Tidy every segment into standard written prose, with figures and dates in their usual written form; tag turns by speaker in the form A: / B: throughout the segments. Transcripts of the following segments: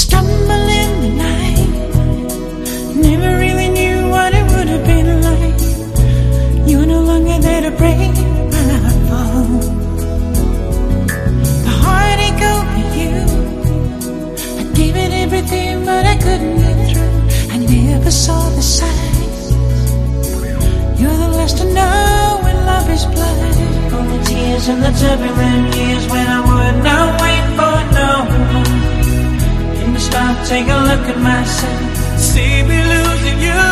A: stumble in the night, never really knew what it would have been like. You're no longer there to break my fall. The heartache over you, I gave it everything, but I couldn't get through. I never saw the signs. You're the last to know when love is blind. All the tears and the turbulent years when I would not wait for no one. Can you stop, take a look at myself, see me losing you.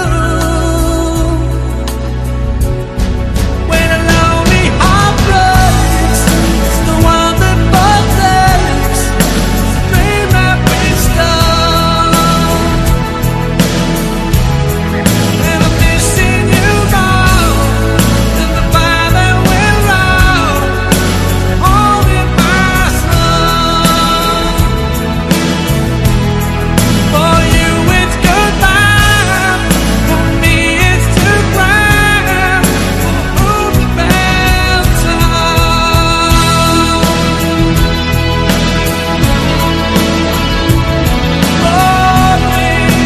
A: When a lonely heart breaks, it's the one that protects the dream that we stole. And I'm missing you more than the fire that went wrong, holding my soul. For you it's goodbye, for me it's to cry. Who the bell toll. Oh, baby.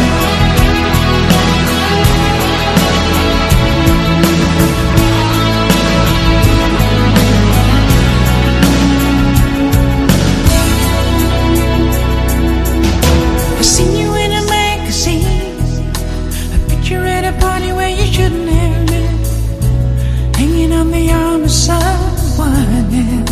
A: I seen you in a magazine, a picture at a party where you shouldn't have been, hanging on the arm of someone else.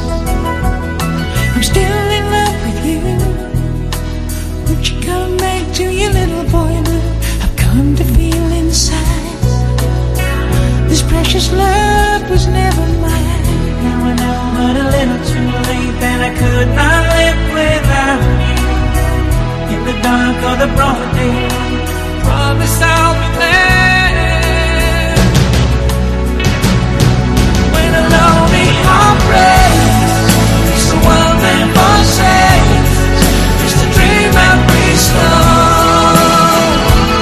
A: I'm still in love with you. Won't you come back to your little boy blue? I've come to feel inside this precious love was never mine. Now I know, but a little too late, that I could not live without you. In the dark or the broad day, promise I'll be there. When a lonely heart breaks, it's the one that forsakes. It's the dream that we stole.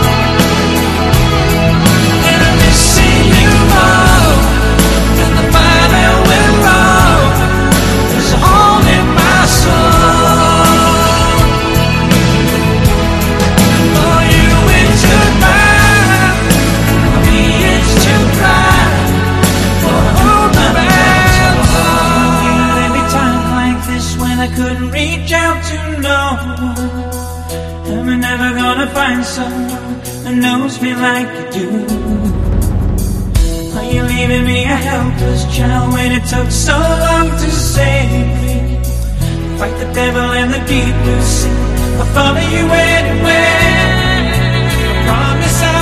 A: And I'm missing you more than the fire that went wrong. There's a hole in my soul. For you it's goodbye, for me it's to cry. For who the bell toll. There'd be times like this when I couldn't reach out to no one. Am I never gonna find someone that knows me like you do? Are you leaving me a helpless child when it took so long to save me? Fight the devil in the deep blue sea, I'll follow you anywhere. I promise